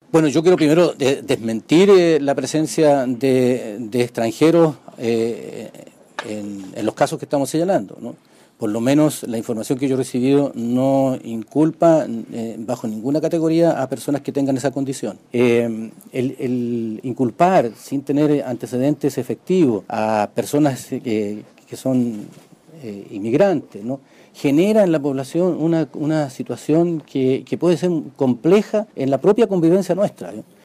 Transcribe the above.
Bueno, yo quiero primero desmentir la presencia de extranjeros en los casos que estamos señalando, ¿no? Por lo menos la información que yo he recibido no inculpa bajo ninguna categoría a personas que tengan esa condición. El inculpar sin tener antecedentes efectivos a personas que son inmigrantes, ¿no?, genera en la población una situación que puede ser compleja en la propia convivencia nuestra, ¿eh?